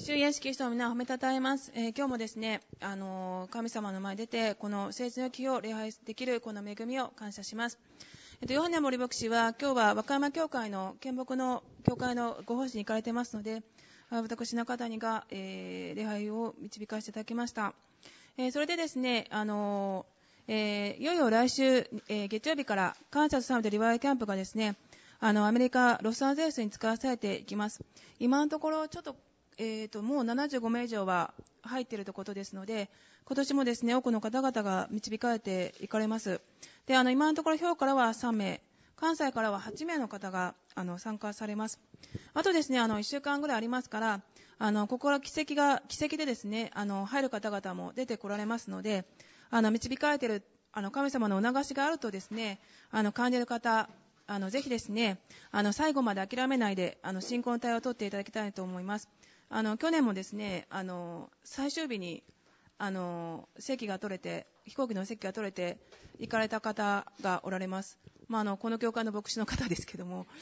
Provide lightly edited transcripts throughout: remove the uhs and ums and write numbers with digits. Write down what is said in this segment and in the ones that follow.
主イエスキリストを皆を褒めたたえます。今日もですね、神様の前に出て、この聖地の日を礼拝できるこの恵みを感謝します。ヨハネ森牧師は、今日は和歌山教会の献木の教会のご奉仕に行かれていますので、私の方にが、礼拝を導かせていただきました。それでですね、いよいよ来週、月曜日からカンサスサミットリバイバルキャンプがですね、アメリカ・ロサンゼルスに使わされていきます。今のところちょっともう75名以上は入っているということですので、今年もですね、多くの方々が導かれていかれます。で、今のところ表からは3名、関西からは8名の方が参加されます。あとですね、1週間ぐらいありますから、ここから奇跡でですね、入る方々も出てこられますので、導かれている神様のお流しがあるとですね、感じる方、ぜひですね、最後まで諦めないで信仰の対応を取っていただきたいと思います。去年もですね、最終日に席が取れて、飛行機の席が取れて行かれた方がおられます。この教会の牧師の方ですけども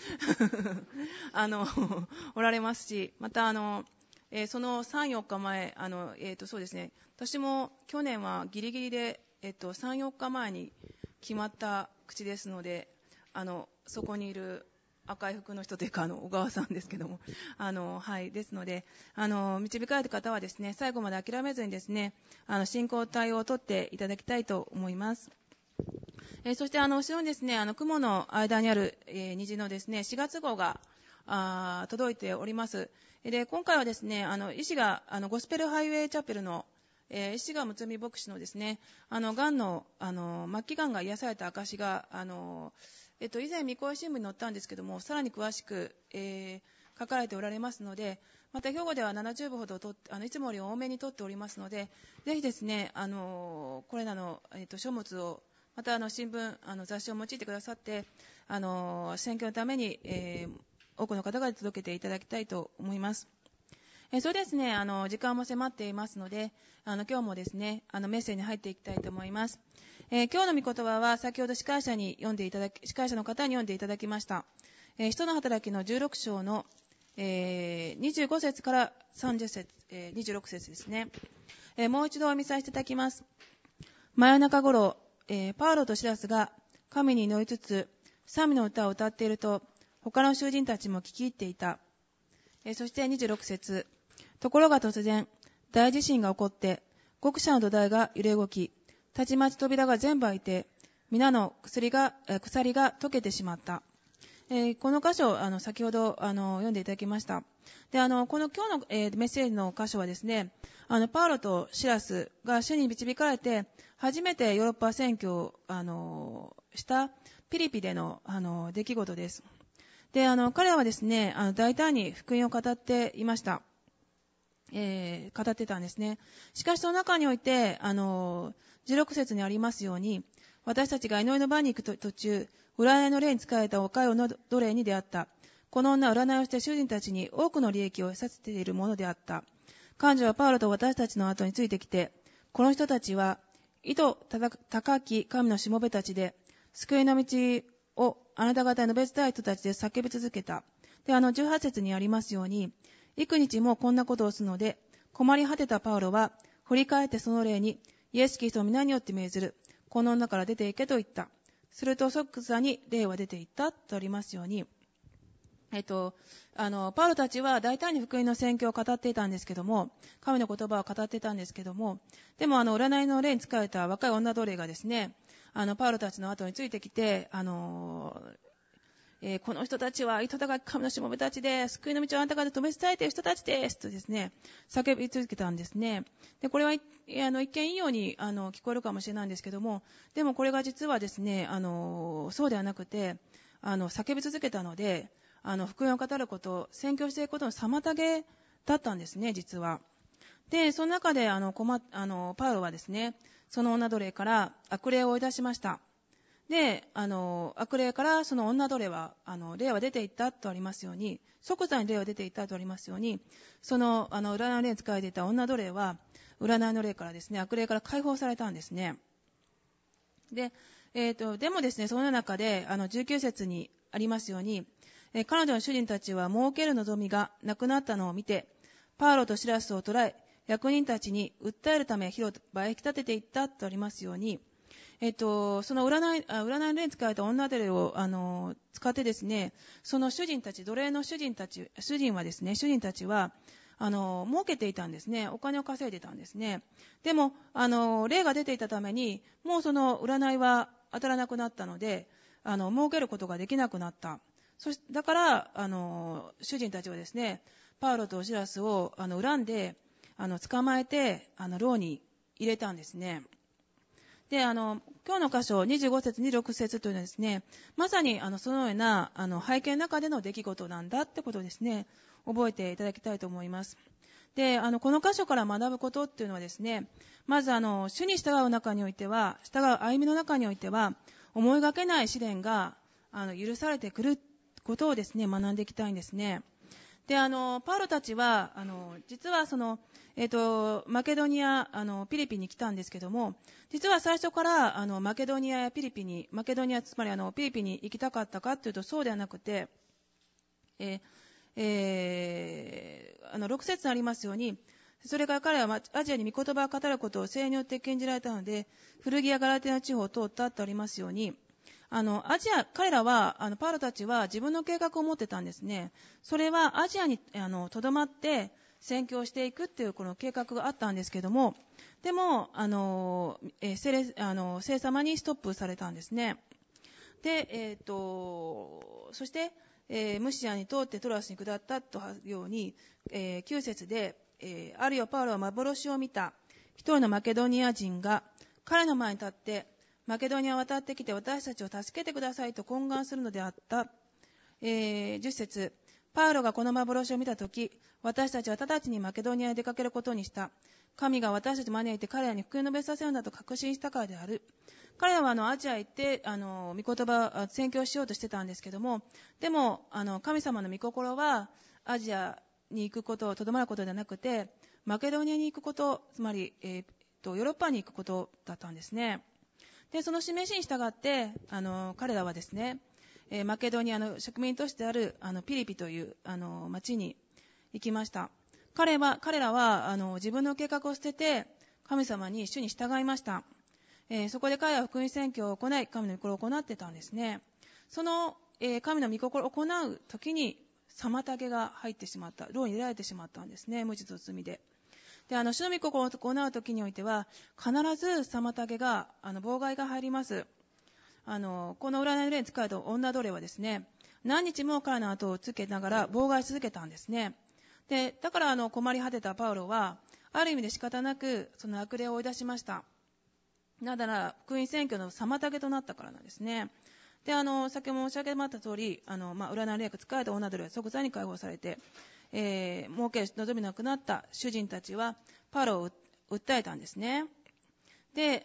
おられますし、またその3、4日前そうですね、私も去年はギリギリで、3、4日前に決まった口ですので、そこにいる赤い服の人というか小川さんですけども、はい、ですので導かれた方はですね、最後まで諦めずにですね、信仰対応を取っていただきたいと思います。そして後ろにですね、雲の間にある、虹のですね4月号が届いております。で、今回はですね、医師がゴスペルハイウェイチャペルの石賀睦美牧師のですね、がんの末期がんが癒された証が以前三越新聞に載ったんですけども、さらに詳しく、書かれておられますので、また兵庫では70部ほどいつもより多めに取っておりますので、ぜひですね、これらの、書物をまた新聞雑誌を用いてくださって、選挙のために、多くの方が届けていただきたいと思います。それですね、時間も迫っていますので、今日もですね、メッセージに入っていきたいと思います。今日の御言葉は先ほど司会者の方に読んでいただきました。使徒の働きの16章の、25節から30節、26節ですね。もう一度お見せしていただきます。真夜中頃、パウロとシラスが神に祈りつつ賛美の歌を歌っていると、他の囚人たちも聞き入っていた。そして26節、ところが突然大地震が起こって、獄舎の土台が揺れ動き、たちまち扉が全部開いて、皆の鎖が溶けてしまった。この箇所を先ほど読んでいただきました。で、この今日の、メッセージの箇所はですね、パウロとシラスが主に導かれて初めてヨーロッパ宣教をしたピリピでの出来事です。で、彼らはですね、大胆に福音を語っていました。語ってたんですね。しかしその中において16節にありますように、私たちが祈りの場に行く途中、占いの霊に仕えた若い女奴隷に出会った。この女は占いをして囚人たちに多くの利益を得させているものであった。彼女はパウロと私たちの後についてきて、この人たちは意図高き神のしもべたちで、救いの道をあなた方に述べ伝え人たちで叫び続けた。で、18節にありますように、幾日もこんなことをするので、困り果てたパウロは、振り返ってその霊に、イエス・キリストの皆によって命ずる。この女から出て行けと言った。すると即座に霊は出て行ったとありますように、パウロたちは大胆に福音の宣教を語っていたんですけども、神の言葉を語っていたんですけども、でも占いの霊に仕えた若い女奴隷がですね、パウロたちの後についてきて、この人たちは意図高き神のしもべたちで、救いの道をあなた方で止め伝えている人たちですとですね、叫び続けたんですね。で、これは一見いいように聞こえるかもしれないんですけども、でもこれが実はですね、そうではなくて、叫び続けたので、福音を語ること、宣教していくことの妨げだったんですね、実は。で、その中でパウロはですね、その女奴隷から悪霊を追い出しました。で、悪霊からその女奴隷は霊は出ていったとありますように、即座に霊は出ていったとありますように、その占いの霊に仕えていた女奴隷は占いの霊からですね、悪霊から解放されたんですね。で、でもですね、その中で19節にありますように、彼女の主人たちは儲ける望みがなくなったのを見て、 パウロとシラスを捕らえ、役人たちに訴えるため広場へ引き立てていったとありますように、その占いの例に使われた女奴隷を使ってですね、その主人たち、奴隷の主人たちは儲けていたんですね。お金を稼いでいたんですね。でも霊が出ていたために、もうその占いは当たらなくなったので、儲けることができなくなった。だから主人たちはですね、パウロとシラスを恨んで捕まえて牢に入れたんですね。で今日の箇所25節26節というのはですね、まさにそのような背景の中での出来事なんだってことをですね、覚えていただきたいと思います。でこの箇所から学ぶことっていうのはですね、まず主に従う中においては、従う歩みの中においては、思いがけない試練が許されてくることをですね、学んでいきたいんですね。でパウロたちは実はマケドニアピリピに来たんですけども、実は最初からマケドニアやピリピに、マケドニアつまりピリピに行きたかったかというと、そうではなくて、6節にありますように、それから彼はアジアに御言葉を語ることを聖によって禁じられたので、古着やガラティアの地方を通ったとありますように、彼らはパウロたちは自分の計画を持ってたんですね。それはアジアにとどまって宣教していくっていうこの計画があったんですけども、でも聖様にストップされたんですね。で、そして、ムシアに通ってトラスに下ったというように、9節で、あるよパウロは幻を見た。一人のマケドニア人が彼の前に立ってマケドニアを渡ってきて私たちを助けてくださいと懇願するのであった。10節、パウロがこの幻を見たとき、私たちは直ちにマケドニアへ出かけることにした。神が私たちを招いて彼らに福音を述べさせるんだと確信したからである。彼らはアジアへ行って御言葉宣教しようとしてたんですけども、でも神様の御心はアジアに行くことをとどまることではなくて、マケドニアに行くこと、つまり、ヨーロッパに行くことだったんですね。でその示しに従って彼らはですね、マケドニアの植民都市であるピリピという町に行きました。彼らは自分の計画を捨てて神様に主に従いました。そこで彼らは福音宣教を行い、神の御心を行ってたんですね。その、神の御心を行う時に妨げが入ってしまった、牢に入れられてしまったんですね、無実の罪で。で主の御心を行う時においては必ず妨げが妨害が入ります。この占いの例に使われた女奴隷はですね、何日も彼の後をつけながら妨害し続けたんですね。でだから困り果てたパウロはある意味で仕方なくその悪霊を追い出しました。なぜなら福音宣教の妨げとなったからなんですね。で先ほど申し上げました通り占いの例が使われた女奴隷は即座に解放されて、儲け望みなくなった主人たちはパウロを訴えたんですね。で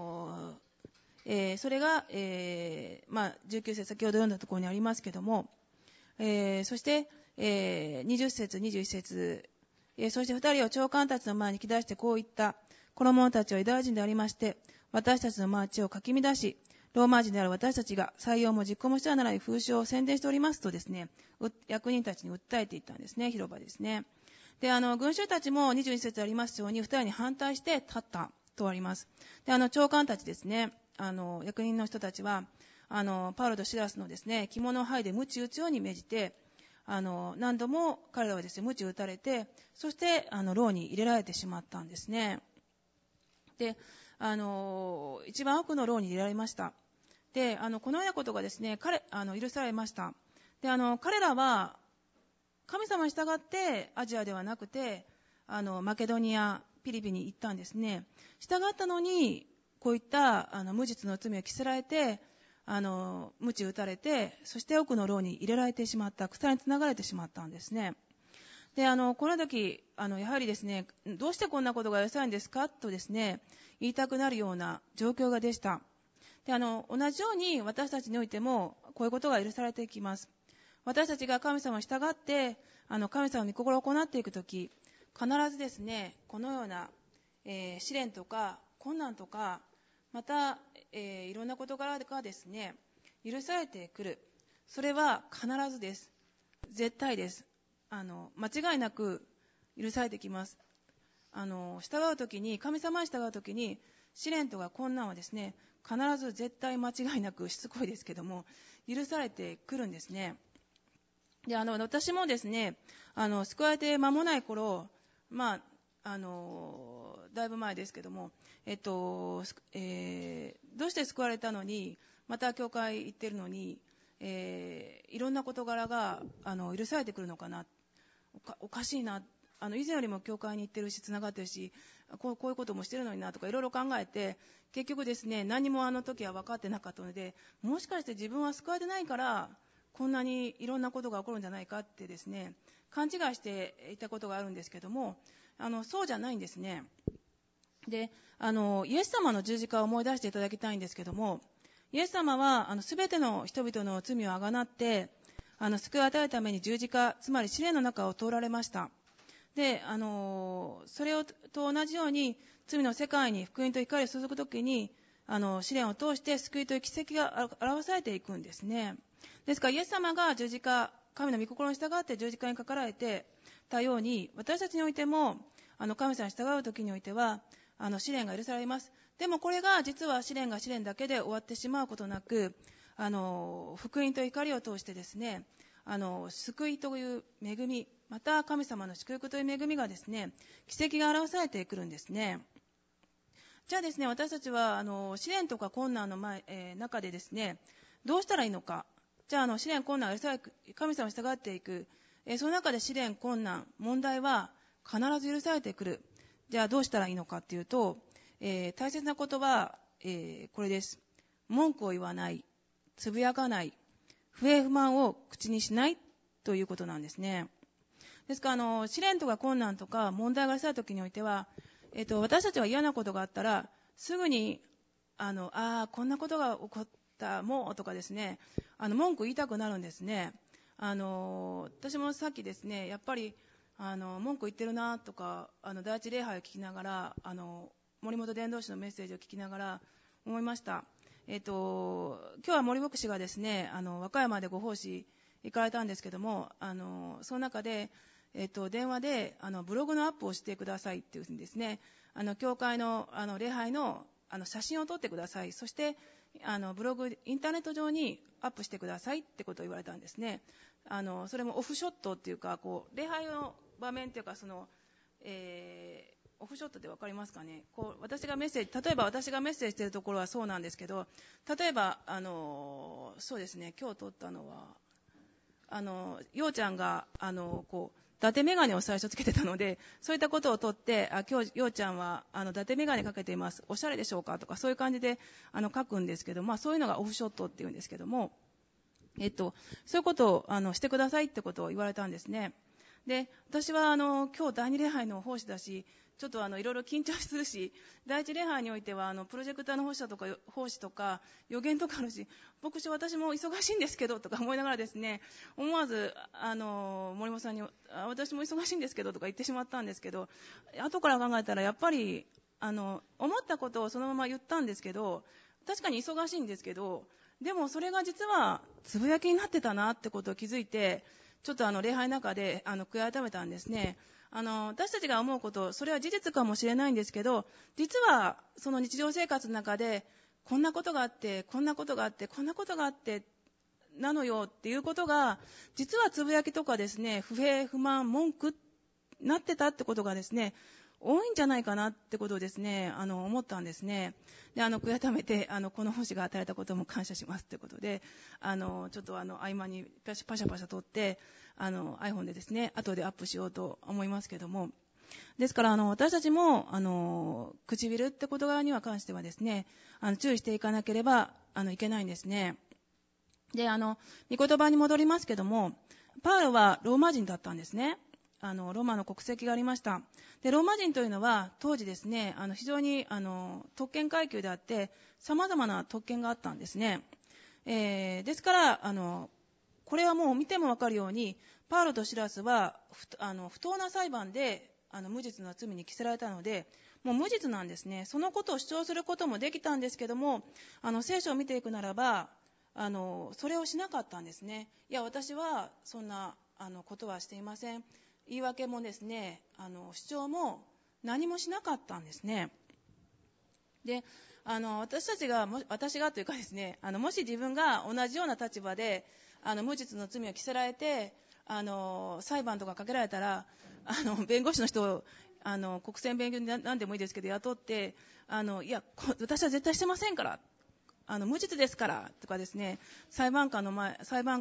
それが、19節先ほど読んだところにありますけども、そして、20節21節、そして2人を長官たちの前に引き出してこう言った。この者たちはユダヤ人でありまして、私たちの町をかき乱し、ローマ人である私たちが採用も実行もしてはならない風習を宣伝しておりますとですね、役人たちに訴えていったんですね、広場ですね。で群衆たちも22節ありますように2人に反対して立ったとあります。で長官たちですね、役人の人たちはパウロとシラスのですね着物を剥いで鞭打つように命じて、何度も彼らはですね鞭打たれて、そして牢に入れられてしまったんですね。で一番奥の牢に入れられました。でこのようなことがですね許されました。で彼らは神様に従ってアジアではなくてマケドニアピリピに行ったんですね。従ったのにこういった無実の罪を着せられて鞭打たれて、そして奥の牢に入れられてしまった、鎖につながれてしまったんですね。でこの時やはりですね、どうしてこんなことが許されるんですかとですね言いたくなるような状況がでした。で同じように私たちにおいてもこういうことが許されていきます。私たちが神様に従って神様の御心を行っていくとき、必ずですねこのような、試練とか困難とか、また、いろんな事柄がですね許されてくる。それは必ずです。絶対です。間違いなく許されてきます。従うときに、神様に従うときに、試練とか困難はですね、必ず絶対間違いなくしつこいですけども、許されてくるんですね。で、私もですね、救われて間もない頃、だいぶ前ですけども、どうして救われたのに、また教会行ってるのに、いろんな事柄が許されてくるのかな、おかしいな、以前よりも教会に行ってるし、つながってるし、こういうこともしてるのになとかいろいろ考えて、結局ですね、何もあの時は分かってなかったので、もしかして自分は救われてないからこんなにいろんなことが起こるんじゃないかってですね、勘違いしていたことがあるんですけども、そうじゃないんですね。で、イエス様の十字架を思い出していただきたいんですけども、イエス様は全ての人々の罪をあがなって救いを与えるために十字架、つまり試練の中を通られました。で、それと同じように罪の世界に福音と光を注ぐときに試練を通して救いという奇跡が表されていくんですね。ですからイエス様が十字架、神の御心に従って十字架にかかられてたように、私たちにおいても神様に従うときにおいては試練が許されます。でもこれが実は試練が試練だけで終わってしまうことなく、福音と光を通してですね、救いという恵み、また神様の祝福という恵みがですね、奇跡が表されてくるんですね。じゃあですね、私たちは試練とか困難の中でですね、どうしたらいいのか。じゃあ試練困難が神様に従っていく、その中で試練困難問題は必ず許されてくる。じゃあどうしたらいいのかっていうと、大切なことは、これです。文句を言わない、つぶやかない、不平不満を口にしないということなんですね。ですから試練とか困難とか問題が出た時においては、私たちが嫌なことがあったらすぐにこんなことが起こったもうとかですね、文句言いたくなるんですね。私もさっきですね、やっぱり文句言ってるなとか第一礼拝を聞きながら森本伝道師のメッセージを聞きながら思いました。今日は森牧師がですね和歌山でご奉仕行かれたんですけども、その中で、電話でブログのアップをしてくださいっていうふうにですね、教会の礼拝の写真を撮ってください、そしてブログインターネット上にアップしてくださいってことを言われたんですね。それもオフショットっていうか礼拝の場面っていうかオフショットって分かりますかね。例えば私がメッセージしているところはそうなんですけど、例えばそうですね、今日撮ったのはようちゃんが伊達メガネを最初つけてたので、そういったことを撮って、今日ようちゃんは伊達メガネかけています、おしゃれでしょうかとか、そういう感じで書くんですけど、そういうのがオフショットっていうんですけども、そういうことをしてくださいってことを言われたんですね。で、私は今日第二礼拝の奉仕だし、ちょっといろいろ緊張するし、第一礼拝においてはプロジェクターの奉仕とか予言とかあるし、牧師私も忙しいんですけどとか思いながらですね、思わず森本さんに私も忙しいんですけどとか言ってしまったんですけど、後から考えたらやっぱり思ったことをそのまま言ったんですけど、確かに忙しいんですけど、でもそれが実はつぶやきになってたなってことを気づいて、ちょっと礼拝の中で悔い改めたんですね。私たちが思うこと、それは事実かもしれないんですけど、実はその日常生活の中でこんなことがあってこんなことがあってこんなことがあってなのよっていうことが、実はつぶやきとかですね、不平不満文句なってたってことがですね、多いんじゃないかなってことをですね思ったんですね。で悔い改めてこの奉仕が与えたことも感謝しますということで、ちょっと合間にパシャ撮ってiPhone でですね後でアップしようと思いますけども、ですから私たちも唇って事柄には関してはですね注意していかなければいけないんですね。で御言葉に戻りますけども、パウロはローマ人だったんですね。ローマの国籍がありました。でローマ人というのは当時ですね非常に特権階級であって様々な特権があったんですね。ですからこれはもう見ても分かるように、パウロとシラスは不当な裁判で無実な罪に着せられたので、もう無実なんですね。そのことを主張することもできたんですけども、聖書を見ていくならばそれをしなかったんですね。いや私はそんなことはしていません、 言い訳もですね、主張も何もしなかったんですね。で、私がというかですね、もし自分が同じような立場で、無実の罪を着せられて、裁判とかかけられたら、弁護士の人を、国選弁護士なんでもいいですけど、雇って、いや、私は絶対してませんから、無実ですから、とかですね、裁判長の前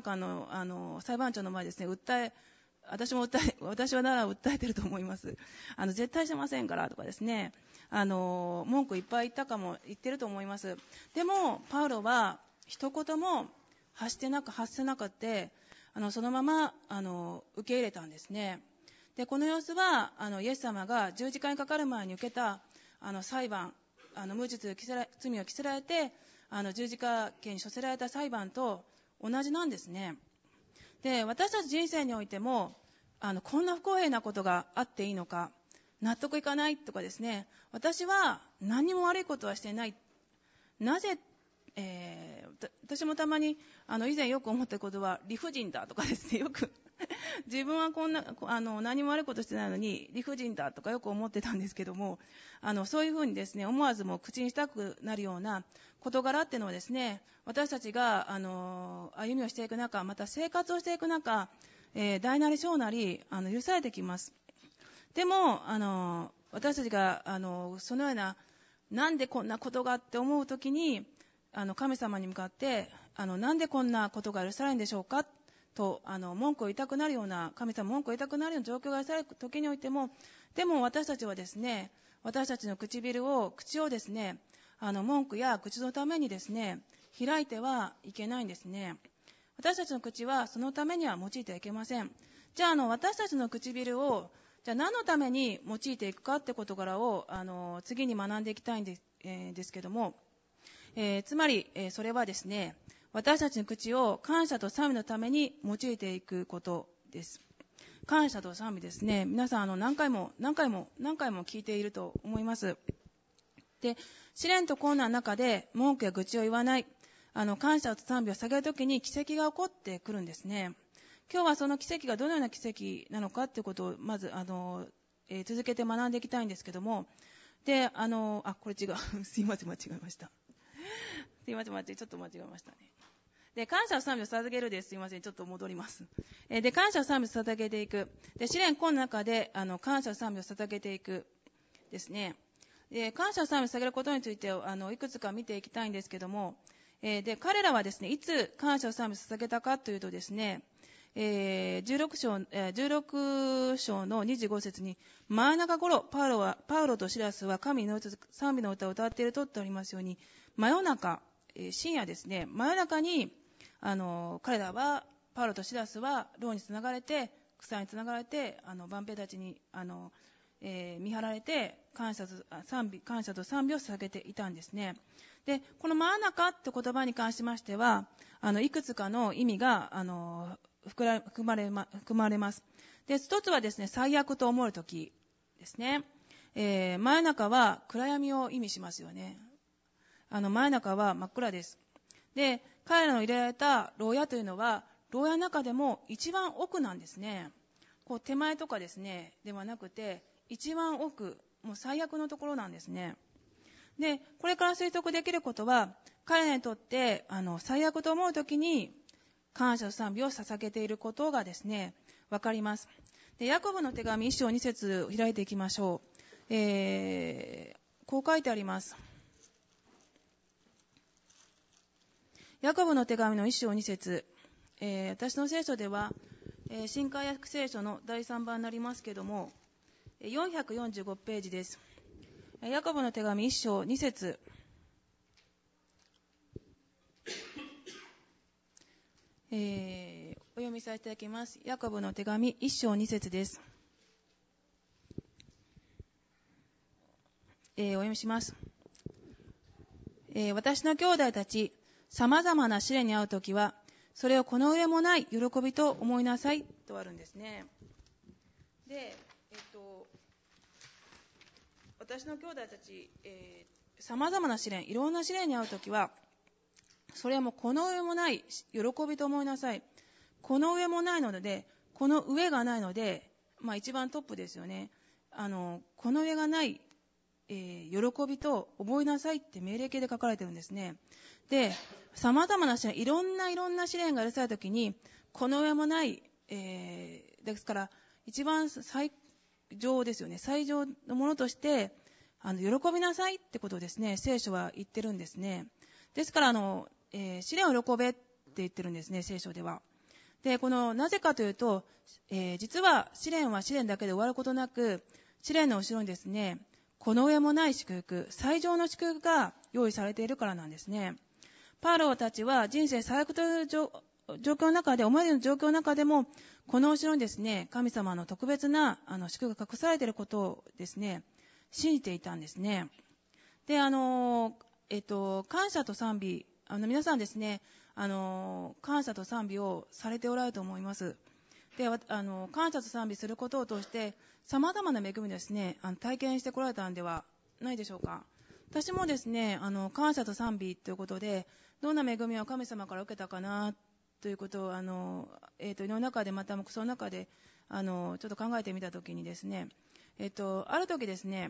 ですね、私はなら訴えてると思います。絶対してませんからとかですね、文句いっぱい言ってると思います。でも、パウロは一言も発せなくて、そのまま、受け入れたんですね。で、この様子は、イエス様が十字架にかかる前に受けた、裁判、無実罪を着せられて、十字架刑に処せられた裁判と同じなんですね。で、私たち人生においても、こんな不公平なことがあっていいのか、納得いかないとかですね、私は何も悪いことはしていない。なぜ、私もたまに、以前よく思ったことは、理不尽だとかですね、よく、自分はこんな、何も悪いことしてないのに、理不尽だとかよく思ってたんですけども、そういうふうにですね、思わずも口にしたくなるような事柄っていうのはですね、私たちが、歩みをしていく中、また生活をしていく中、大なり小なり、許されてきます。でも、私たちが、そのような、なんでこんなことがって思うときに、神様に向かって、なんでこんなことが許されるんでしょうかと、文句を言いたくなるような、神様文句を言いたくなるような状況が許されるときにおいても、でも私たちはですね、私たちの口をですね、文句や口のためにですね、開いてはいけないんですね。私たちの口はそのためには用いてはいけません。じゃあ、私たちの唇を、じゃあ何のために用いていくかって事柄を、次に学んでいきたいんです、ですけども、つまり、それはですね、私たちの口を感謝と賛美のために用いていくことです。感謝と賛美ですね。皆さん、何回も聞いていると思います。で、試練と困難の中で文句や愚痴を言わない、感謝と賛美を下げるときに奇跡が起こってくるんですね。今日はその奇跡がどのような奇跡なのかということをまず、続けて学んでいきたいんですけども、で、これ違う。すいません、間違えました。すいません、ちょっと間違えましたね。で、感謝と賛美を捧げるです。すいません、ちょっと戻ります。で、感謝と賛美を捧げていく。で、試練困難の中で、感謝と賛美を捧げていくですね。で、感謝と賛美を捧げることについて、いくつか見ていきたいんですけども、で、彼らはですね、いつ感謝と賛美を捧げたかというとですね、16章の25節に、真夜中頃、パウロとシラスは神の賛美の歌を歌っているとっておりますように、真夜中、深夜ですね、真夜中に、彼らは、パウロとシラスは、牢につながれて、草につながれて、万兵たちに、見張られて、感謝と賛美を捧げていたんですね。で、この真夜中って言葉に関しましては、いくつかの意味が、含まれます。で、一つはですね、最悪と思うときですね。真夜中は暗闇を意味しますよね。真夜中は真っ暗です。で、彼らの入れられた牢屋というのは、牢屋の中でも一番奥なんですね。こう手前とかですね、ではなくて、一番奥、もう最悪のところなんですね。で、これから推測できることは、彼らにとって、最悪と思うときに、感謝と賛美を捧げていることがですね、わかります。で、ヤコブの手紙1章2節開いていきましょう。こう書いてあります。ヤコブの手紙の1章2節、私の聖書では、新海訳聖書の第3番になりますけども、445ページです。ヤコブの手紙1章2節、お読みさせていただきます。ヤコブの手紙1章2節です。お読みします。私の兄弟たち、様々な試練に遭うときは、それをこの上もない喜びと思いなさいとあるんですね。で、私の兄弟たち、様々な試練、いろんな試練に遭うときは、それはもうこの上もない喜びと思いなさい。この上もないので、この上がないので、 一番トップですよね。この上がない、喜びと覚えなさいって命令形で書かれてるんですね。で、様々な試練、いろんな試練が許されたときに、この上もない、ですから、一番最上ですよね。最上のものとして、喜びなさいってことをですね、聖書は言ってるんですね。ですから、試練を喜べって言ってるんですね、聖書では。で、なぜかというと、実は試練は試練だけで終わることなく、試練の後ろにですね、この上もない祝福、最上の祝福が用意されているからなんですね。パウロたちは人生最悪という状況の中で、思いの状況の中でも、この後ろにですね、神様の特別な祝福が隠されていることをですね、信じていたんですね。で、感謝と賛美、皆さんですね、感謝と賛美をされておられると思います。で、感謝と賛美することを通して、様々な恵みですね、体験してこられたんではないでしょうか。私もですね、感謝と賛美ということで、どんな恵みを神様から受けたかな、ということを、世の中で、また、その中で、ちょっと考えてみたときにですね、ある時ですね、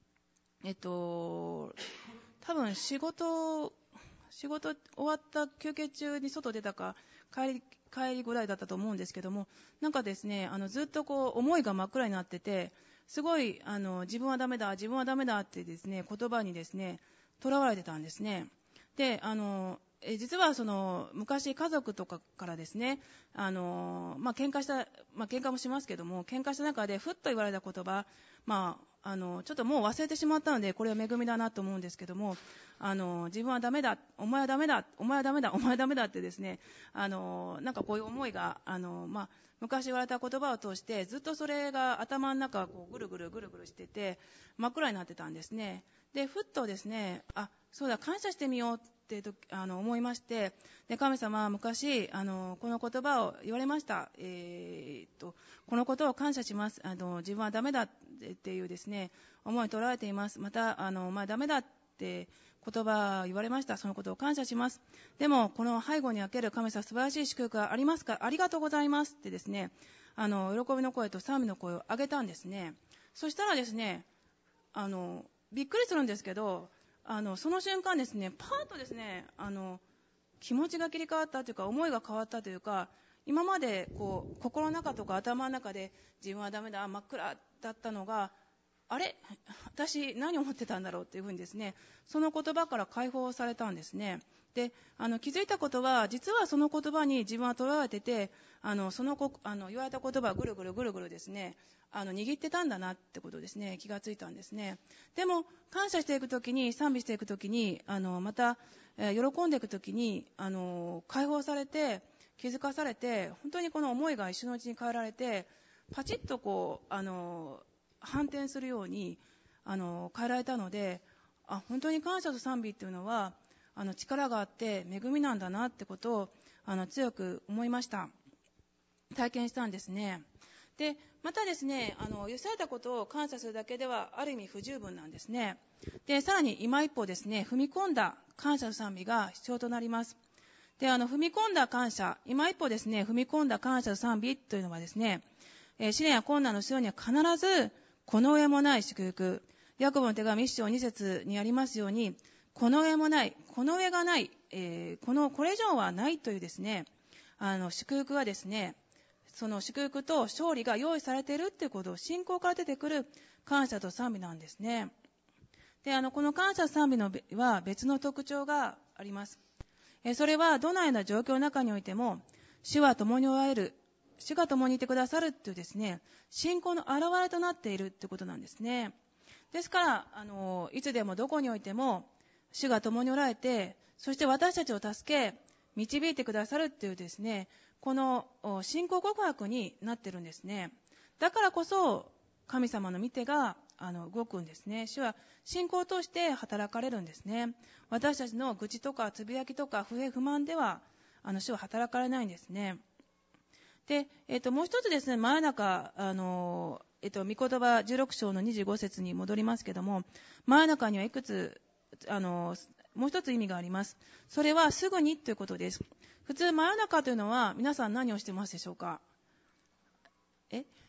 多分仕事終わった休憩中に外出たか、帰りぐらいだったと思うんですけども、なんかですね、ずっと思いが真っ暗になってて、すごい、自分はダメだってですね、言葉にですね、とらわれてたんですね。で、実は昔家族とかからですね、喧嘩もしますけども、喧嘩した中でふっと言われた言葉、ちょっともう忘れてしまったので、これは恵みだなと思うんですけども、自分はダメだ、お前はダメだ、お前はダメだ、お前はダメだってですね、なんかこういう思いが、昔言われた言葉を通して、ずっとそれが頭の中をぐるぐるしてて、真っ暗になってたんですね。で、ふっとですね、そうだ、感謝してみようって思いまして、で、神様は昔、この言葉を言われました。このことを感謝します。自分はダメだっていうですね、思いにとられています。また、ダメだって言葉を言われました。そのことを感謝します。でも、この背後における神様素晴らしい祝福がありますか？ありがとうございますってですね、喜びの声と賛美の声を上げたんですね。そしたらですね、びっくりするんですけど、その瞬間ですね、パーッとですね、気持ちが切り替わったというか、思いが変わったというか、今まで心の中とか頭の中で自分はダメだ、真っ暗だったのが、あれ、私何を思ってたんだろうっていうふうにですね、その言葉から解放されたんですね。で、気づいたことは、実はその言葉に自分はとらわれてて、言われた言葉をぐるぐるですね、握ってたんだなってことですね、気がついたんですね。でも、感謝していくときに、賛美していくときに、また、喜んでいくときに、解放されて、気づかされて、本当にこの思いが一瞬のうちに変えられて、パチッと反転するように、変えられたので、本当に感謝と賛美っていうのは、力があって恵みなんだなってことを強く思いました。体験したんですね。で、またですね、許されたことを感謝するだけではある意味不十分なんですね。で、さらに今一歩ですね、踏み込んだ感謝と賛美が必要となります。で、踏み込んだ感謝、今一歩ですね、踏み込んだ感謝と賛美というのはですね、試練や困難の後ろには必ずこの上もない祝福、ヤコブの手紙1章2節にありますように、この上もない、この上がない、これ以上はないというですね、祝福がですね、その祝福と勝利が用意されているということを信仰から出てくる感謝と賛美なんですね。で、この感謝と賛美のは別の特徴があります。それはどのような状況の中においても、主は共におられる、主が共にいてくださるというですね、信仰の表れとなっているということなんですね。ですから、いつでもどこにおいても、主が共におられて、そして私たちを助け、導いてくださるというですね、この信仰告白になっているんですね。だからこそ、神様の御手が動くんですね。主は信仰を通して働かれるんですね。私たちの愚痴とかつぶやきとか不平不満では、主は働かれないんですね。で、もう一つですね、真夜中、御言葉16章の25節に戻りますけども、真夜中にはいくつ、もう一つ意味があります。それはすぐにということです。普通、真夜中というのは、皆さん何をしてますでしょうか？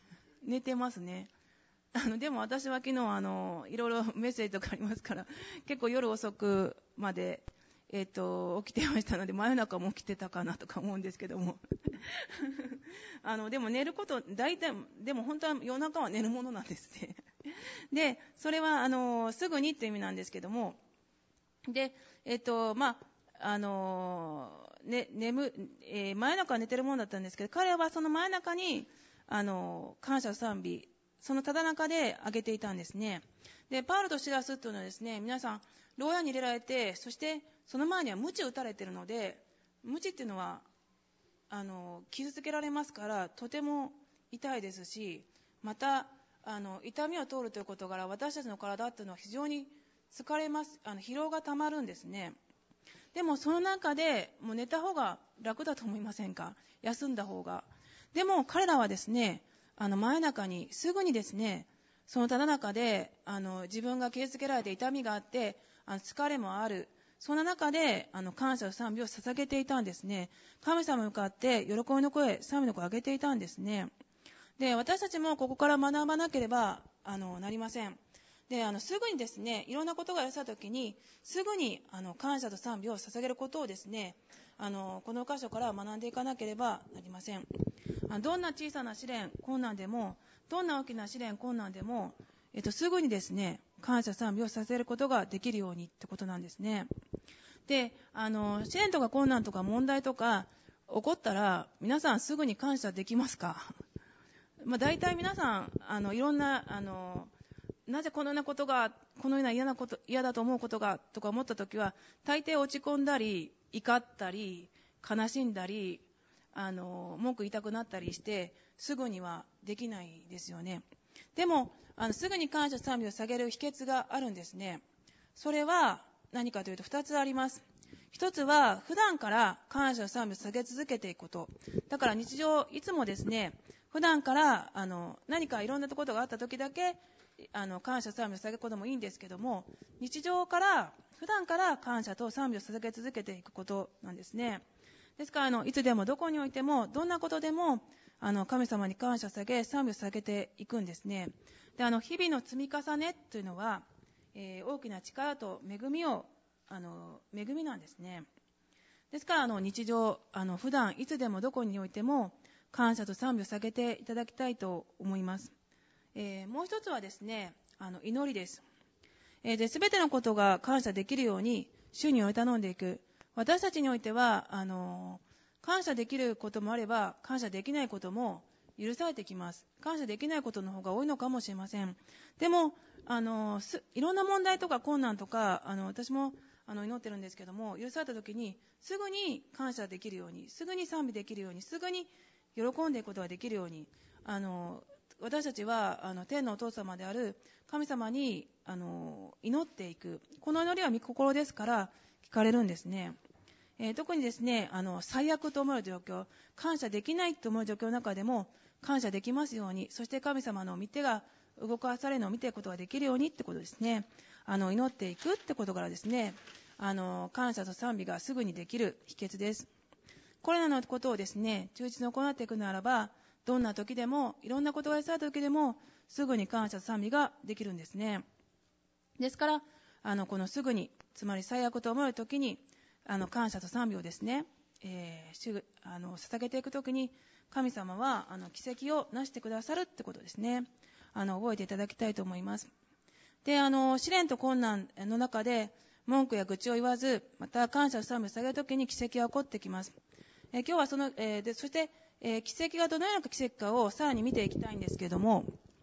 寝てますね。でも私は昨日いろいろメッセージとかありますから結構夜遅くまで、起きてましたので真夜中も起きてたかなとか思うんですけどもでも寝ること大体でも本当は夜中は寝るものなんですねでそれはすぐにっていう意味なんですけども、でまあ真夜中は寝てるものだったんですけど、彼はその真夜中に感謝賛美そのただ中で挙げていたんですね。でパウロとシラスというのはですね、皆さん牢屋に入れられて、そしてその前には鞭打たれているので、鞭っていうのは傷つけられますからとても痛いですし、また痛みを通るということから私たちの体っていうのは非常に疲れます。疲労がたまるんですね。でもその中でもう寝た方が楽だと思いませんか？休んだ方が。でも彼らはですね、真夜中にすぐにですね、そのただ中で自分が傷つけられて痛みがあって疲れもある、そんな中で感謝と賛美を捧げていたんですね。神様に向かって喜びの声、賛美の声を上げていたんですね。で私たちもここから学ばなければなりません。ですぐにですね、いろんなことがあったときにすぐに感謝と賛美を捧げることをですね、この箇所から学んでいかなければなりません。どんな小さな試練困難でも、どんな大きな試練困難でも、すぐにですね感謝賛美をさせることができるようにってことなんですね。で試練とか困難とか問題とか起こったら皆さんすぐに感謝できますか？大体皆さんいろんななぜこのようなことが、このような嫌だと思うことがとか思ったときは大抵落ち込んだり怒ったり悲しんだり文句言いたくなったりしてすぐにはできないですよね。でもすぐに感謝賛美を下げる秘訣があるんですね。それは何かというと2つあります。一つは普段から感謝賛美を下げ続けていくこと。だから日常いつもですね、普段から何かいろんなことがあった時だけ感謝賛美を捧げることもいいんですけども、日常から普段から感謝と賛美を捧げ続けていくことなんですね。ですからいつでもどこにおいてもどんなことでも神様に感謝を捧げ賛美を捧げていくんですね。で日々の積み重ねというのは、大きな力と恵みなんですね。ですから日常普段いつでもどこにおいても感謝と賛美を捧げていただきたいと思います。もう一つはですね、祈りです。で全てのことが感謝できるように主におい頼んでいく。私たちにおいては感謝できることもあれば感謝できないことも許されてきます。感謝できないことの方が多いのかもしれません。でもいろんな問題とか困難とか私も祈ってるんですけども、許された時にすぐに感謝できるように、すぐに賛美できるように、すぐに喜んでいくことができるように私たちは天のお父様である神様に祈っていく。この祈りは御心ですから聞かれるんですね。特にですね最悪と思う状況、感謝できないと思う状況の中でも感謝できますように、そして神様の御手が動かされるのを見ていくことができるようにってことですね。祈っていくってことからですね感謝と賛美がすぐにできる秘訣です。これらのことをですね忠実に行っていくならば、どんな時でもいろんなことがされた時でもすぐに感謝と賛美ができるんですね。ですからこのすぐに、つまり最悪と思う時に感謝と賛美をですね、捧げていく時に神様は奇跡をなしてくださるってことですね。覚えていただきたいと思います。で試練と困難の中で文句や愚痴を言わず、また感謝と賛美を捧げる時に奇跡が起こってきます。今日はそして、奇跡がどのような奇跡かをさらに見ていきたいんですけれども、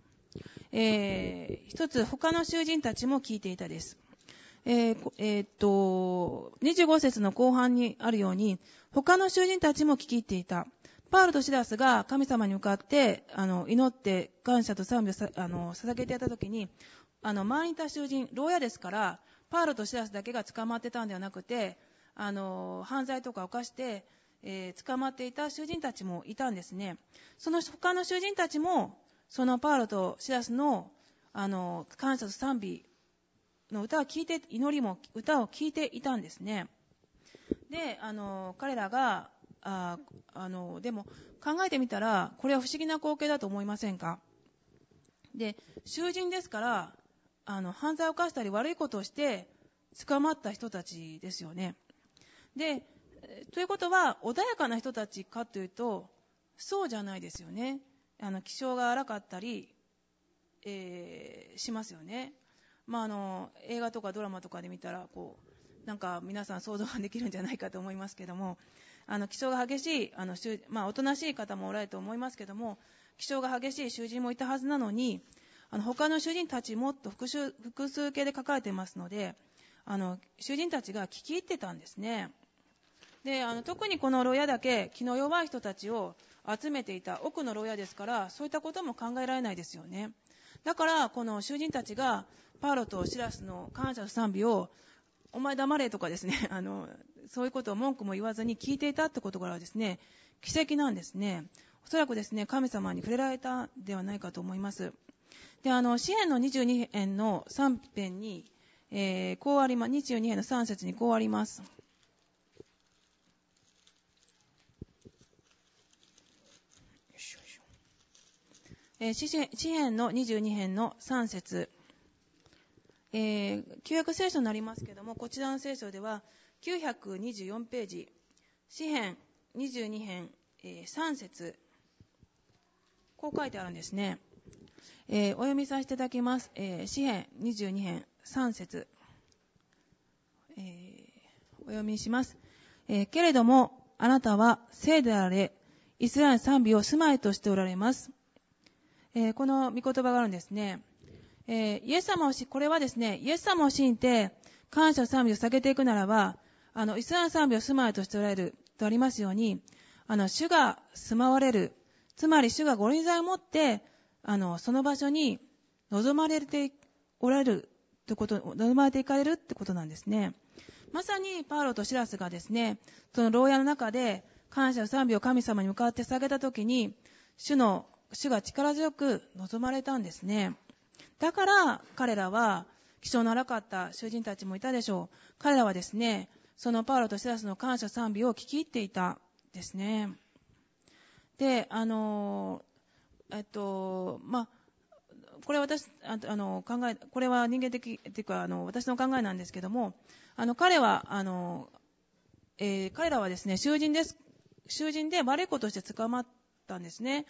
一つ他の囚人たちも聞いていたです。25節の後半にあるように、他の囚人たちも聞き入っていた。パウロとシラスが神様に向かって祈って感謝と賛美を捧げていたときに、周りにいた囚人、牢屋ですから、パウロとシラスだけが捕まってたんではなくて、犯罪とか犯して、捕まっていた囚人たちもいたんですね。その他の囚人たちもそのパウロとシラスの感謝と賛美の歌を聞いて、祈りも歌を聞いていたんですね。で彼らがでも考えてみたらこれは不思議な光景だと思いませんか？ で、囚人ですから、犯罪を犯したり悪いことをして捕まった人たちですよね。で、ということは穏やかな人たちかというとそうじゃないですよね。気性が荒かったり、しますよね。映画とかドラマとかで見たらなんか皆さん想像ができるんじゃないかと思いますけども、気性が激しいおとなしい方もおられると思いますけども、気性が激しい囚人もいたはずなのに、他の囚人たちもっと複数形で書かれていますので、囚人たちが聞き入ってたんですね。で、特にこの牢屋だけ気の弱い人たちを集めていた奥の牢屋ですから、そういったことも考えられないですよね。だからこの囚人たちがパウロとシラスの感謝と賛美をお前黙れとかですね、そういうことを文句も言わずに聞いていたってことからですね、奇跡なんですね。おそらくですね、神様に触れられたではないかと思います。で、詩編の22編の3編に、こうあります。22編の3節にこうあります。詩編の22編の3節、旧約聖書になりますけども、こちらの聖書では924ページ、詩編22編、3節、こう書いてあるんですね。お読みさせていただきます。詩編22編3節、お読みします。けれどもあなたは聖であれ、イスラエル賛美を住まいとしておられます。この御言葉があるんですね。イエス様をこれはですね、イエス様を信じて感謝賛美を下げていくならば、イスラエル賛美を住まいとしておられるとありますように、主が住まわれる、つまり主がご臨在を持ってその場所に望まれておられるということ、望まれていかれるってことなんですね。まさにパウロとシラスがですね、その牢屋の中で感謝賛美を神様に向かって下げたときに、主が力強く望まれたんですね。だから彼らは、気性の荒かった囚人たちもいたでしょう。彼らはですね、そのパウロとシラスの感謝賛美を聞き入っていたですね。で、これはこれは人間的というか私の考えなんですけども、彼らはですね、囚人で悪いことをして捕まったんですね。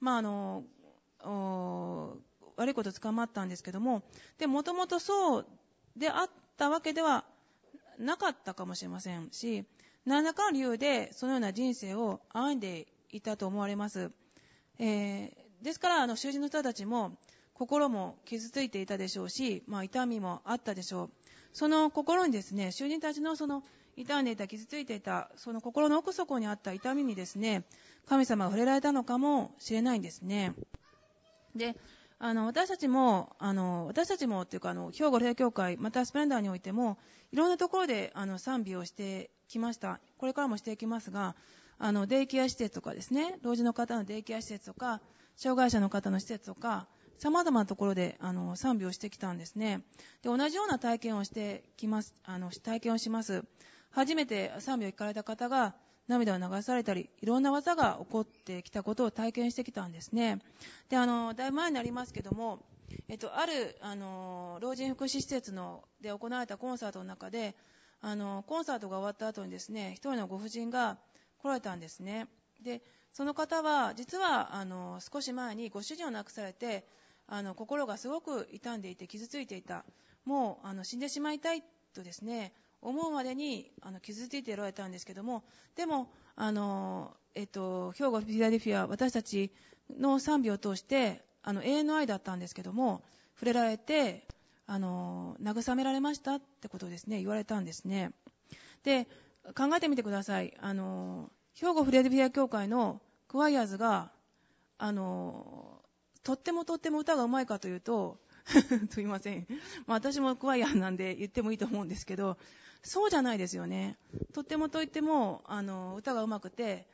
悪いこと捕まったんですけども、でもともとそうであったわけではなかったかもしれませんし、何らかの理由でそのような人生を歩んでいたと思われます。ですから囚人の人たちも心も傷ついていたでしょうし、痛みもあったでしょう。その心にですね、囚人たちのその傷んでいた、傷ついていた、その心の奥底にあった痛みにですね、神様が触れられたのかもしれないんですね。で、私たちもというか兵庫礼拝協会、またスプレンダーにおいてもいろんなところで賛美をしてきました。これからもしていきますが、デイケア施設とかですね、老人の方のデイケア施設とか、障害者の方の施設とか、様々なところで賛美をしてきたんですね。で、同じような体験をしてきます。体験をします。初めて賛美を聞かれた方が涙を流されたり、いろんな技が起こってきたことを体験してきたんですね。で、だいぶ前になりますけども、ある老人福祉施設で行われたコンサートの中で、コンサートが終わった後にですね、一人のご婦人が来られたんですね。で、その方は実は少し前にご主人を亡くされて、心がすごく傷んでいて傷ついていた、もう死んでしまいたいとですね思うまでに傷ついておられたんですけども、でも兵庫フィラデルフィア、私たちの賛美を通して永遠の愛だったんですけども、触れられて慰められましたってことをですね言われたんですね。で、考えてみてください。兵庫フィラデルフィア教会のクワイアーズがとっても歌がうまいかというとすいません、私もクワイアなんで言ってもいいと思うんですけど、そうじゃないですよね。とっても歌がうまくて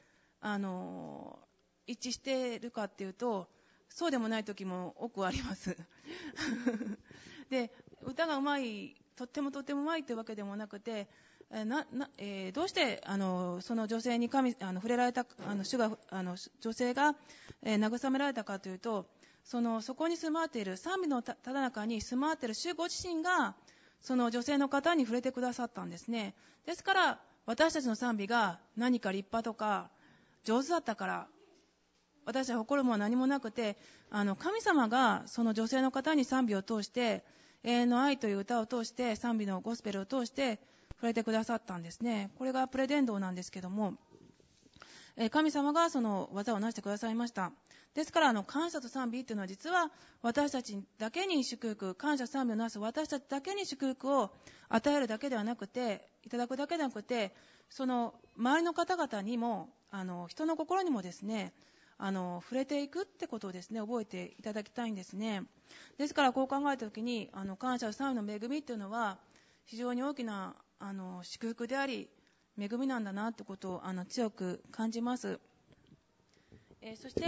一致しているかっていうと、そうでもない時も多くありますで、歌がうまい、とってもうまいというわけでもなくて、どうしてその女性に触れられた主が女性が慰められたかというと、 そこに住まわっている、賛美のただ中に住まわっている主ご自身が、その女性の方に触れてくださったんですね。ですから、私たちの賛美が何か立派とか上手だったから、私たち誇るものは何もなくて、神様がその女性の方に賛美を通して、永遠の愛という歌を通して、賛美のゴスペルを通して触れてくださったんですね。これがプレ伝道なんですけども、神様がその技を成してくださいました。ですから感謝と賛美というのは実は私たちだけに祝福、感謝賛美をなす私たちだけに祝福を与えるだけではなくて、いただくだけではなくて、その周りの方々にも人の心にもですね、触れていくってことをですね、覚えていただきたいんですね。ですからこう考えたときに感謝と賛美の恵みというのは非常に大きな祝福であり恵みなんだなということを強く感じます。そして、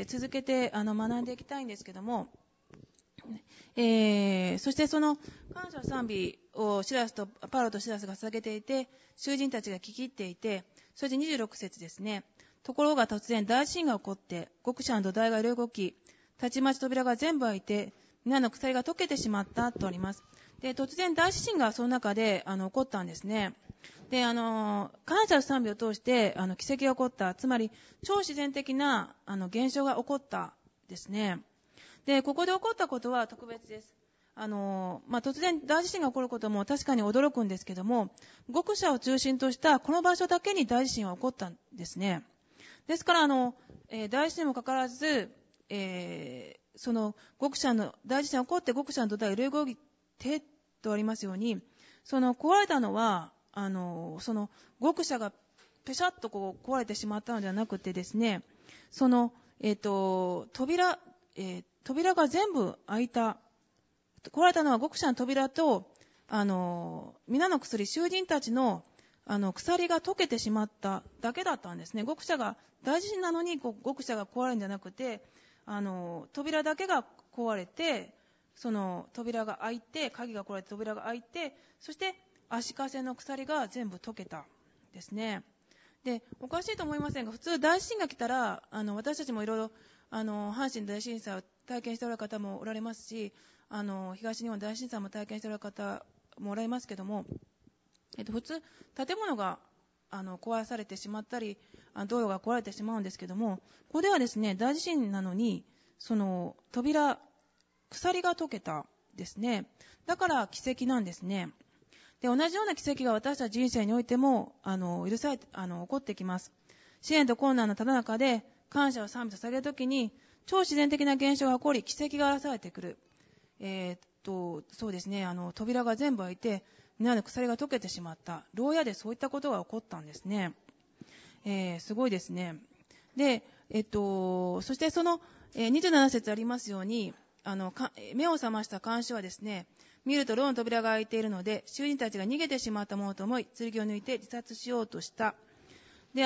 続けて学んでいきたいんですけども、そしてその感謝賛美をパウロとシラスが捧げていて、囚人たちが聞き入っていて、そして26節ですね。ところが突然大地震が起こって、獄舎の土台が揺れ動き、たちまち扉が全部開いて、皆の鎖が解けてしまったとあります。で、突然大地震がその中で起こったんですね。で、感謝と賛美を通して奇跡が起こった、つまり超自然的な現象が起こったですね。で、ここで起こったことは特別です。突然大地震が起こることも確かに驚くんですけども、獄舎を中心としたこの場所だけに大地震は起こったんですね。ですから大地震もかかわらず、その獄舎の大地震が起こって獄舎の土台が揺れ動いてとありますように、その壊れたのはその獄舎がペシャッとこう壊れてしまったのではなくてですね、その、扉が全部開いた。壊れたのは獄舎の扉と皆の薬、囚人たちの鎖が解けてしまっただけだったんですね。獄舎が大地震なのに獄舎が壊れるんじゃなくて、扉だけが壊れて、その扉が開いて、鍵が壊れて扉が開いて、そして足かせの鎖が全部解けたですね。で、おかしいと思いませんが、普通大地震が来たら私たちもいろいろ阪神大震災を体験しておられる方もおられますし、東日本大震災も体験しておられる方もおられますけども、普通建物が壊されてしまったり道路が壊れてしまうんですけども、ここではですね、大地震なのにその鎖が解けたですね。だから奇跡なんですね。で、同じような奇跡が私たち人生においても起こってきます。試練と困難のただ中で感謝を賛美とされるときに超自然的な現象が起こり、奇跡が現れてくる。そうですね、扉が全部開いて皆の鎖が解けてしまった。牢屋でそういったことが起こったんですね。すごいですね。で、そしてその、27節ありますように、目を覚ました看守はですね、見ると牢の扉が開いているので、囚人たちが逃げてしまったものと思い、剣を抜いて自殺しようとした。で、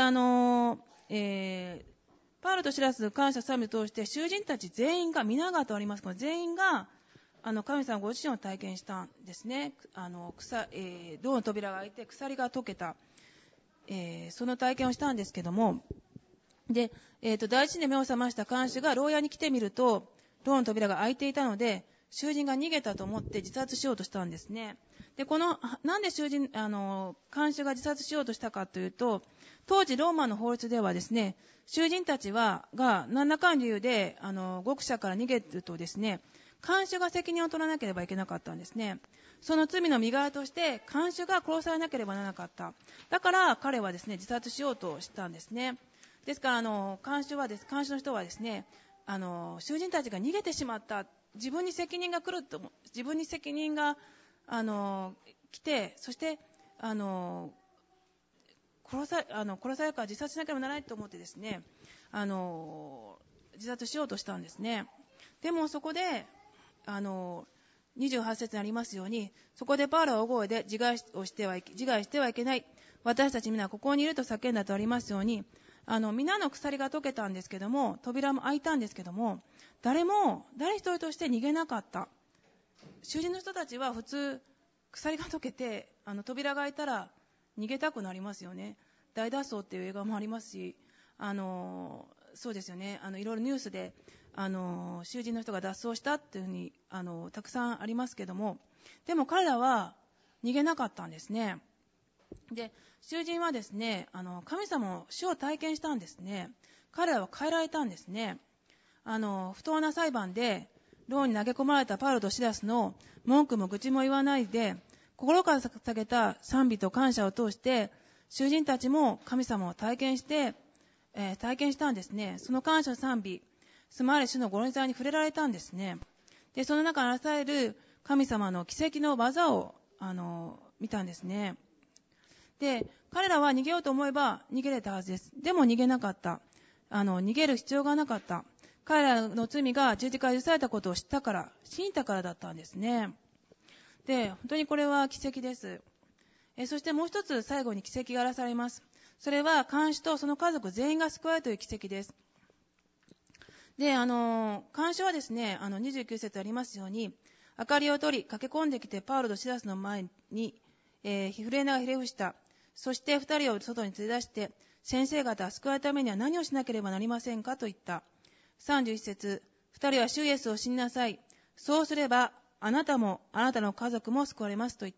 パウロとシラス感謝賛美を通して、囚人たち全員が、皆がとありますが、全員が、神様ご自身を体験したんですね。牢の扉が開いて、鎖が解けた。その体験をしたんですけども、で、大地震で目を覚ました看守が牢屋に来てみると、牢の扉が開いていたので、囚人が逃げたと思って自殺しようとしたんですね。で、なんで看守が自殺しようとしたかというと、当時ローマの法律ではですね、囚人たちが何らかの理由で獄舎から逃げるとですね、看守が責任を取らなければいけなかったんですね。その罪の身代わりとして看守が殺されなければならなかった。だから彼はですね、自殺しようとしたんですね。ですから看守の人はですね、囚人たちが逃げてしまった、自分に責任が来ると、自分に責任が来て、そして殺されるから自殺しなければならないと思ってですね、自殺しようとしたんですね。でもそこで28節にありますように、そこでパウロは大声で自害してはいけない、私たち皆ここにいると叫んだとありますように、皆の鎖が解けたんですけども、扉も開いたんですけども、誰一人として逃げなかった。囚人の人たちは普通鎖が解けて扉が開いたら逃げたくなりますよね。大脱走っていう映画もありますし、 そうですよね。いろいろニュースで、囚人の人が脱走したっていうふうに、たくさんありますけども、でも彼らは逃げなかったんですね。で、囚人はですね、神様の死を体験したんですね。彼らは変えられたんですね。不当な裁判で、牢に投げ込まれたパウロとシラスの文句も愚痴も言わないで、心から捧げた賛美と感謝を通して、囚人たちも神様を体験したんですね。その感謝賛美、住まわれ主のご臨在に触れられたんですね。で、その中にあらされる神様の奇跡の技を、見たんですね。で、彼らは逃げようと思えば逃げれたはずです。でも逃げなかった。逃げる必要がなかった。彼らの罪が十字架で許されたことを知ったから、信じたからだったんですね。で、本当にこれは奇跡です。そしてもう一つ最後に奇跡が表されます。それは看守とその家族全員が救われるという奇跡です。で、看守はですね、29節ありますように、明かりを取り、駆け込んできてパウロとシラスの前に、震えながらひれ伏した。そして二人を外に連れ出して、先生方、救われるためには何をしなければなりませんかと言った。31節、二人は主イエスを信じなさい。そうすれば、あなたもあなたの家族も救われますと言った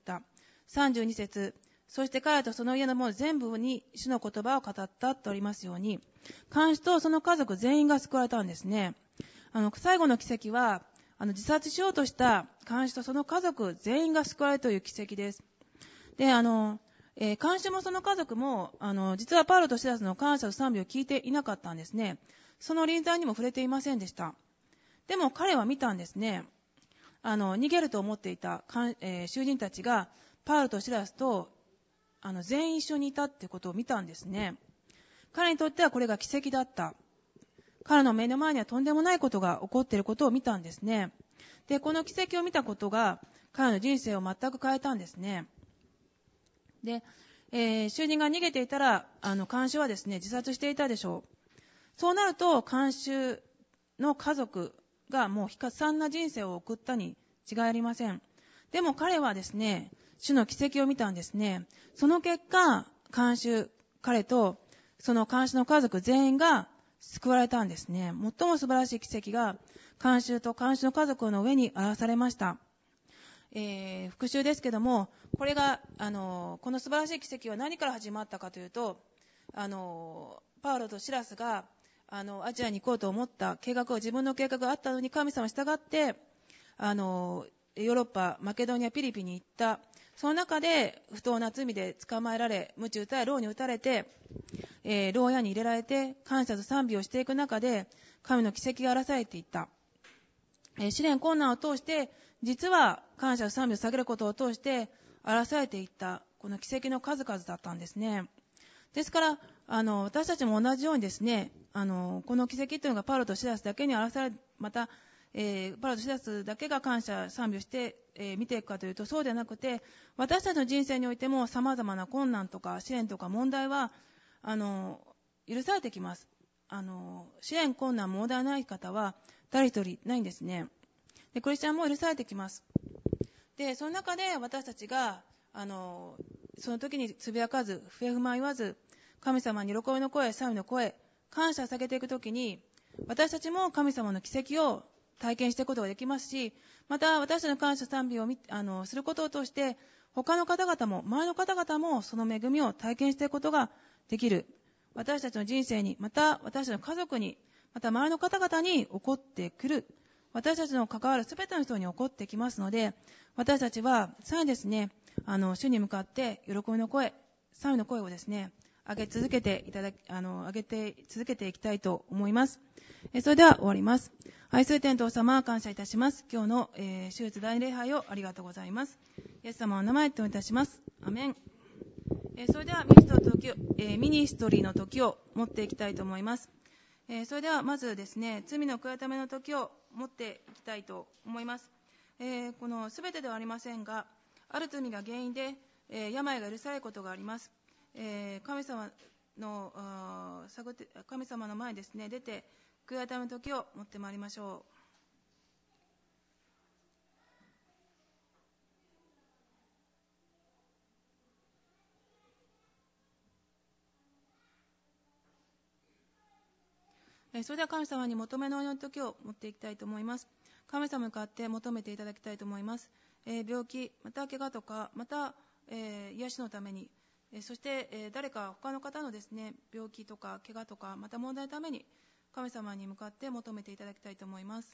。32節、そして彼とその家の者全部に主の言葉を語ったとありますように、看守とその家族全員が救われたんですね。最後の奇跡は、自殺しようとした看守とその家族全員が救われるという奇跡です。で、看守もその家族も、実はパウロとシラスの感謝と賛美を聞いていなかったんですね。その臨在にも触れていませんでした。でも彼は見たんですね。逃げると思っていた、囚人たちがパウロとシラスと全員一緒にいたってことを見たんですね。彼にとってはこれが奇跡だった。彼の目の前にはとんでもないことが起こっていることを見たんですね。で、この奇跡を見たことが彼の人生を全く変えたんですね。で、囚人が逃げていたら看守はですね、自殺していたでしょう。そうなると看守の家族がもう悲惨な人生を送ったに違いありません。でも彼はですね、主の奇跡を見たんですね。その結果、彼とその看守の家族全員が救われたんですね。最も素晴らしい奇跡が看守と看守の家族の上に表されました。復習ですけども、これがこの素晴らしい奇跡は何から始まったかというと、パウロとシラスがアジアに行こうと思った自分の計画があったのに神様に従ってヨーロッパ、マケドニア、ピリピに行った。その中で不当な罪で捕まえられ、鞭打たれ、牢に打たれて、牢屋に入れられて感謝と賛美をしていく中で神の奇跡が表されていった。試練困難を通して実は感謝と賛美を下げることを通して表されていったこの奇跡の数々だったんですね。ですから私たちも同じようにですね、この奇跡というのがパウロとシラスだけに表され、また、パウロとシラスだけが感謝賛美をして、見ていくかというとそうではなくて、私たちの人生においても様々な困難とか試練とか問題は許されてきます。試練困難問題ない方は誰一人ないんですね。でクリスチャンも許されてきます。でその中で私たちがその時につぶやかず不平不満言わず神様に喜びの声、賛美の声、感謝を下げていくときに、私たちも神様の奇跡を体験していくことができますし、また私たちの感謝賛美をすることを通して、他の方々も、周りの方々もその恵みを体験していくことができる。私たちの人生に、また私たちの家族に、また周りの方々に起こってくる。私たちの関わるすべての人に起こってきますので、私たちはさらにですね、主に向かって喜びの声、賛美の声をですね、上げ続けていきたいと思います。それでは終わります。愛する天父様、感謝いたします。今日の、手術大礼拝をありがとうございます。イエス様の名前でお願いいたします。アメン。それではミニストリーの時を持っていきたいと思います。それではまずですね、罪の悔い改めの時を持っていきたいと思います。このすべてではありませんが、ある罪が原因で、病が許されることがあります。神様の前にですね、出て悔い改めの時を持ってまいりましょう。 それでは神様に求めの祈りの時を持っていきたいと思います。神様に向かって求めていただきたいと思います。病気、また怪我とか、また、癒しのために、そして、誰か他の方のですね、病気とか怪我とか、また問題のために神様に向かって求めていただきたいと思います。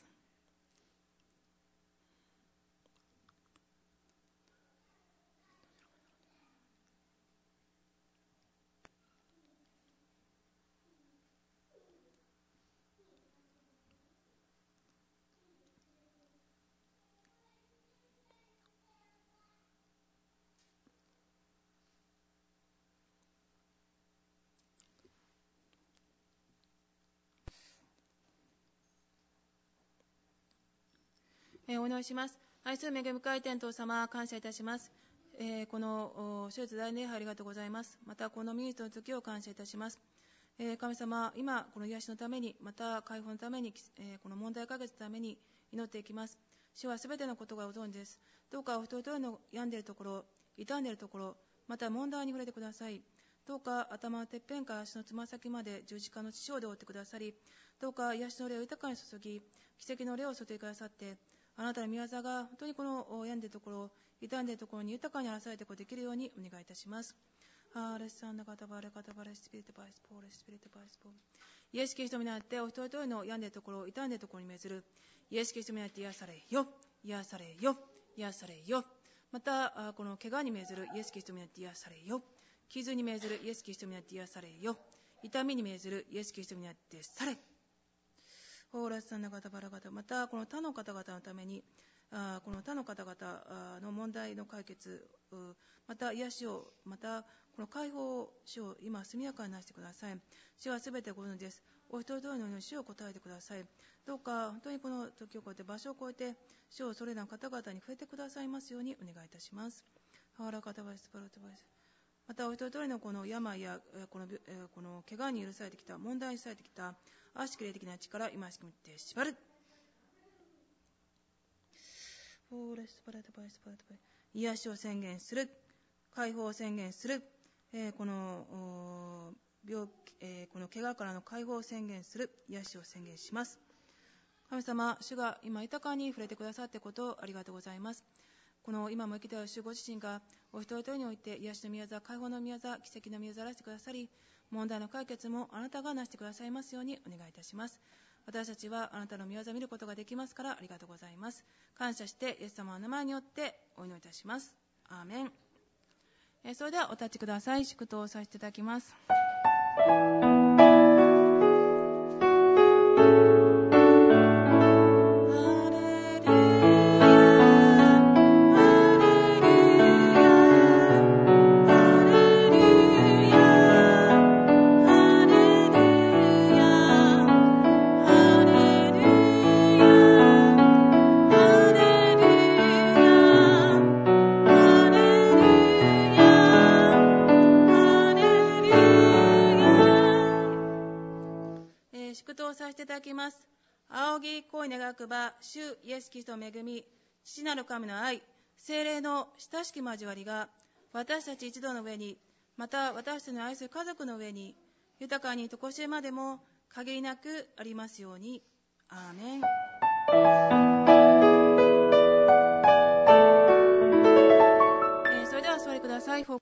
お祈りします。愛する恵み深い天父様、感謝いたします。この手術大礼拝ありがとうございます。またこのミニットの時を感謝いたします。神様、今この癒しのために、また解放のために、この問題解決のために祈っていきます。主はすべてのことがご存知です。どうかお一人一人の病んでいるところ、傷んでいるところ、また問題に触れてください。どうか頭のてっぺんから足のつま先まで十字架の血潮で覆ってくださり、どうか癒しの霊を豊かに注ぎ、奇跡の霊を注いでくださって、あなたの御業が本当にこの病んでいるところ、傷んでいるところに豊かに表されていくことができるようにお願いいたします。イエス・キリストになってお一人一人の病んでいるところ、傷んでいるところに命ずる。イエス・キリストになって癒されよ、癒されよ、癒されよ。またこの怪我に命ずるイエス・キリストになって癒されよ。傷に命ずるイエス・キリストになって癒されよ。痛みに命ずるイエス・キリストになってされ。またこの他の方々のために、この他の方々の問題の解決、また癒しを、またこの解放を主を今速やかになしてください。主はすべてご存知です。お一人一人の主を答えてください。どうか本当にこの時を超えて場所を超えて主をそれらの方々に触れてくださいますようにお願いいたします。またお一人一人のこの病やこの怪我に許されてきた、問題に許されてきた悪しき霊的な力、今しくみて縛る。癒しを宣言する。解放を宣言する。この怪我からの解放を宣言する。癒しを宣言します。神様、主が今豊かに触れてくださってことをありがとうございます。この今も生きている主ご自身がお一人一人において癒しの御業、解放の御業、奇跡の御業をなしてくださり、問題の解決もあなたがなしてくださいますようにお願いいたします。私たちはあなたの御業を見ることができますからありがとうございます。感謝してイエス様の名前によってお祈りいたします。アーメン。それではお立ちください。祝祷をさせていただきます。仰ぎ恋願くば主イエスキリストの恵み、父なる神の愛、聖霊の親しき交わりが私たち一同の上に、また私たちの愛する家族の上に豊かにとこしえまでも限りなくありますように。アーメン。それではお座りください。